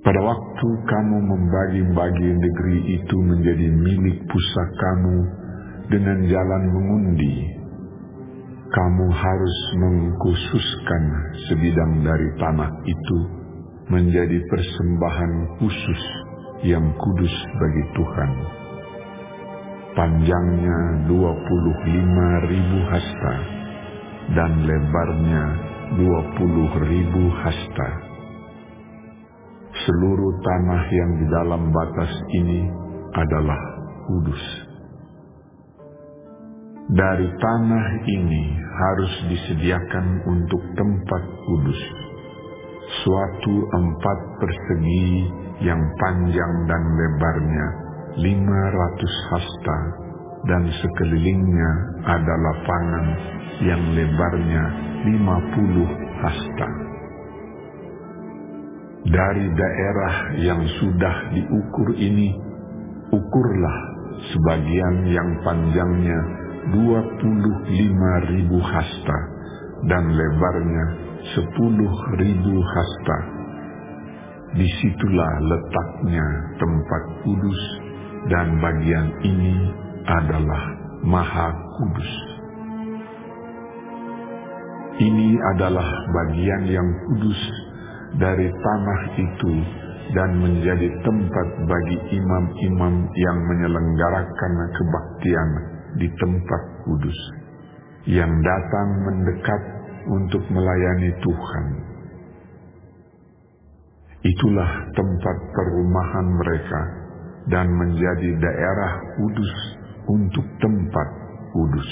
Pada waktu kamu membagi-bagi negeri itu menjadi milik pusakamu dengan jalan mengundi, kamu harus mengkhususkan sebidang dari tanah itu menjadi persembahan khusus yang kudus bagi Tuhan. Panjangnya 25.000 hasta dan lebarnya 20.000 hasta. Seluruh tanah yang di dalam batas ini adalah kudus. Dari tanah ini harus disediakan untuk tempat kudus suatu 4 persegi yang panjang dan lebarnya 500 hasta, dan sekelilingnya ada lapangan yang lebarnya 50 hasta. Dari daerah yang sudah diukur ini, ukurlah sebagian yang panjangnya 25.000 hasta dan lebarnya 10.000 hasta. Disitulah letaknya tempat kudus, dan bagian ini adalah Maha Kudus. Ini adalah bagian yang kudus dari tanah itu dan menjadi tempat bagi imam-imam yang menyelenggarakan kebaktian di tempat kudus, yang datang mendekat untuk melayani Tuhan. Itulah tempat perumahan mereka dan menjadi daerah kudus untuk tempat kudus.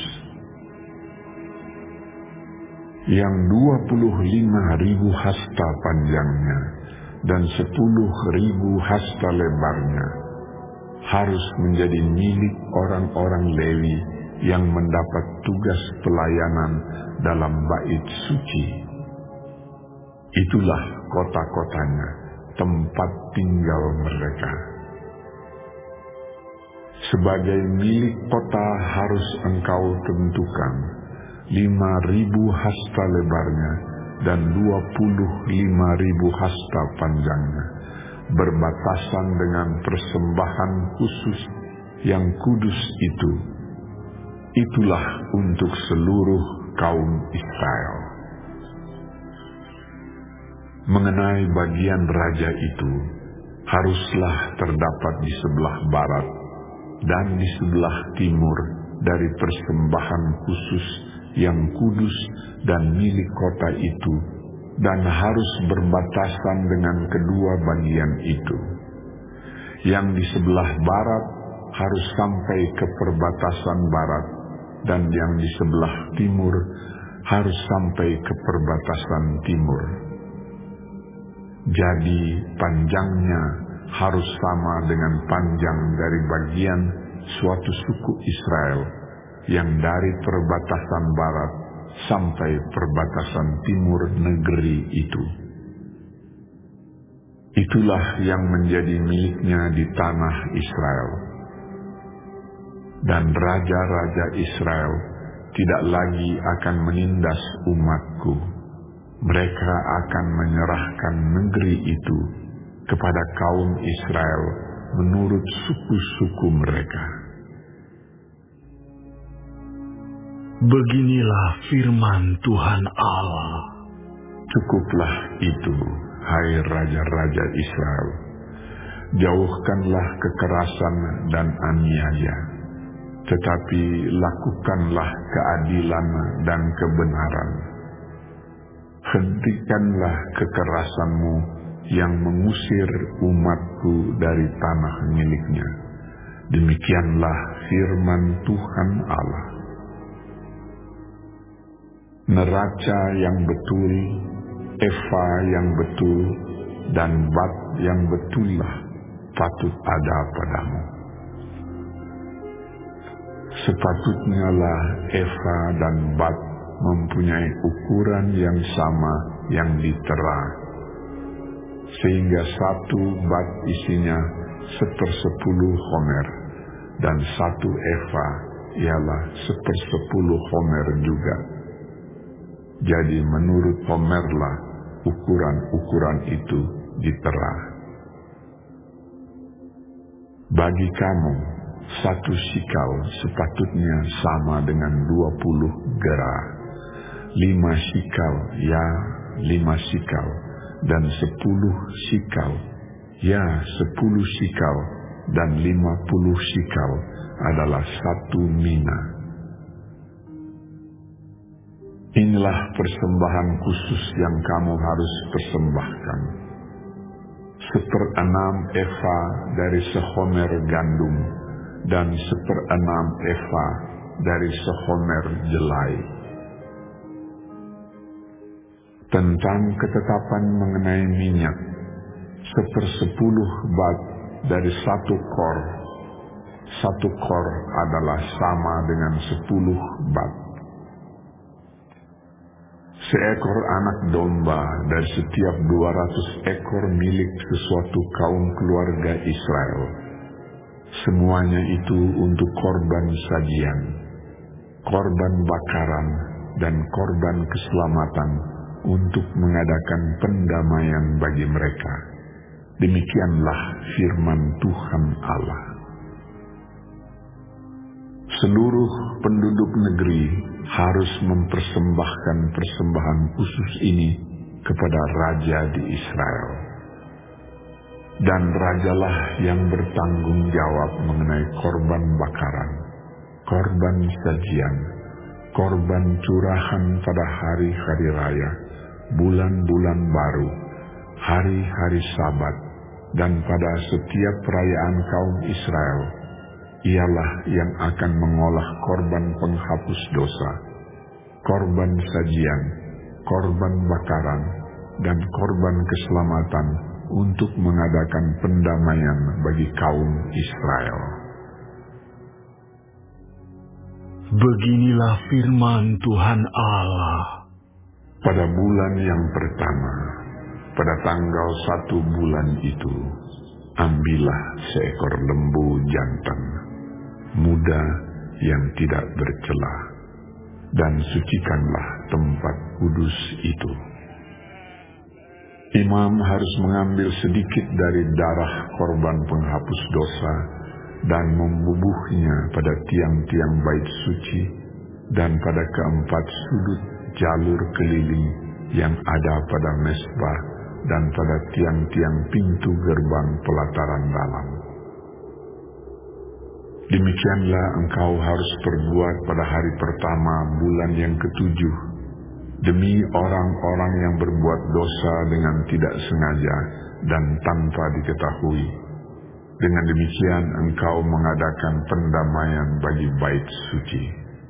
Yang 25.000 hasta panjangnya dan 10.000 hasta lebarnya harus menjadi milik orang-orang Lewi yang mendapat tugas pelayanan dalam bait suci. Itulah kota-kotanya, tempat tinggal mereka. Sebagai milik kota harus engkau tentukan 5.000 hasta lebarnya dan 25.000 hasta panjangnya, berbatasan dengan persembahan khusus yang kudus itu. Itulah untuk seluruh kaum Israel. Mengenai bagian raja itu, haruslah terdapat di sebelah barat dan di sebelah timur dari persembahan khusus yang kudus dan milik kota itu, dan harus berbatasan dengan kedua bagian itu. Yang di sebelah barat harus sampai ke perbatasan barat, dan yang di sebelah timur harus sampai ke perbatasan timur. Jadi panjangnya harus sama dengan panjang dari bagian suatu suku Israel yang dari perbatasan barat sampai perbatasan timur negeri itu. Itulah yang menjadi miliknya di tanah Israel. Dan raja-raja Israel tidak lagi akan menindas umatku. Mereka akan menyerahkan negeri itu kepada kaum Israel menurut suku-suku mereka. Beginilah firman Tuhan Allah. Cukuplah itu, hai raja-raja Israel. Jauhkanlah kekerasan dan aniaya, tetapi lakukanlah keadilan dan kebenaran. Hentikanlah kekerasanmu yang mengusir umatku dari tanah miliknya. Demikianlah firman Tuhan Allah. Neraca yang betul, eva yang betul, dan bat yang betullah patut ada padamu. Sepatutnya lah eva dan bat mempunyai ukuran yang sama yang ditera, sehingga satu bat isinya 1/10 homer, dan satu eva ialah 1/10 homer juga. Jadi menurut homerlah ukuran-ukuran itu ditera. Bagi kamu, 1 shikal sepatutnya sama dengan 20 gera, 5 shikal, ya 5 shikal, dan 10 shikal, ya 10 shikal, dan 50 shikal adalah 1 mina. Inilah persembahan khusus yang kamu harus persembahkan. 1/6 eva dari sehomer gandum, dan 1/6 eva dari sehomer jelai. Tentang ketetapan mengenai minyak, 1/10 bat dari 1 kor. 1 kor adalah sama dengan 10 bat. Seekor anak domba dari setiap 200 ekor milik sesuatu kaum keluarga Israel. Semuanya itu untuk korban sajian, korban bakaran, dan korban keselamatan untuk mengadakan pendamaian bagi mereka. Demikianlah firman Tuhan Allah. Seluruh penduduk negeri harus mempersembahkan persembahan khusus ini kepada raja di Israel. Dan rajalah yang bertanggung jawab mengenai korban bakaran, korban sajian, korban curahan pada hari-hari raya, bulan-bulan baru, hari-hari Sabat, dan pada setiap perayaan kaum Israel. Ialah yang akan mengolah korban penghapus dosa, korban sajian, korban bakaran, dan korban keselamatan untuk mengadakan pendamaian bagi kaum Israel. Beginilah firman Tuhan Allah. Pada bulan yang pertama, pada tanggal 1 bulan itu, ambillah seekor lembu jantan muda yang tidak bercela, dan sucikanlah tempat kudus itu. Imam harus mengambil sedikit dari darah korban penghapus dosa dan membubuhnya pada tiang-tiang bait suci dan pada keempat sudut jalur keliling yang ada pada mezbah dan pada tiang-tiang pintu gerbang pelataran dalam. Demikianlah engkau harus perbuat pada hari pertama bulan yang ke-7, demi orang-orang yang berbuat dosa dengan tidak sengaja dan tanpa diketahui. Dengan demikian engkau mengadakan pendamaian bagi bait suci.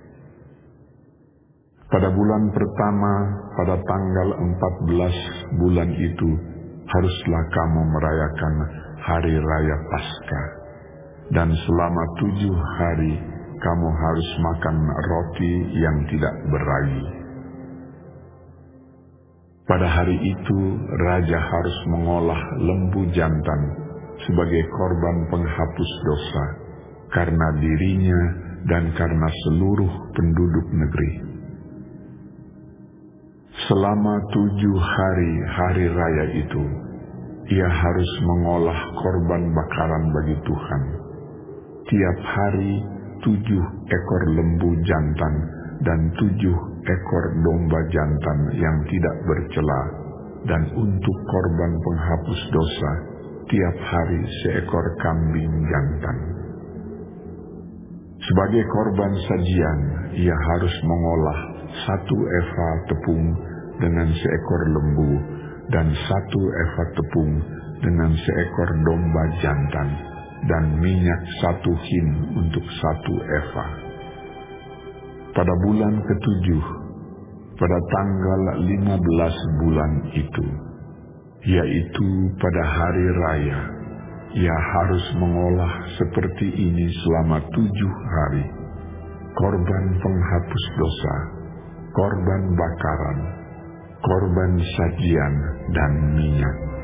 Pada bulan pertama, pada tanggal 14 bulan itu, haruslah kamu merayakan hari raya Paskah. Dan selama 7 hari kamu harus makan roti yang tidak beragi. Pada hari itu raja harus mengolah lembu jantan sebagai korban penghapus dosa karena dirinya dan karena seluruh penduduk negeri. Selama 7 hari raya itu, ia harus mengolah korban bakaran bagi Tuhan. Tiap hari 7 ekor lembu jantan dan 7 ekor domba jantan yang tidak bercela, dan untuk korban penghapus dosa tiap hari seekor kambing jantan. Sebagai korban sajian, ia harus mengolah 1 eva tepung dengan seekor lembu dan 1 eva tepung dengan seekor domba jantan, dan minyak 1 hin untuk 1 eva. Pada bulan ke-7, pada tanggal 15 bulan itu, yaitu pada hari raya, ia harus mengolah seperti ini selama 7 hari, korban penghapus dosa, korban bakaran, korban sajian, dan minyak.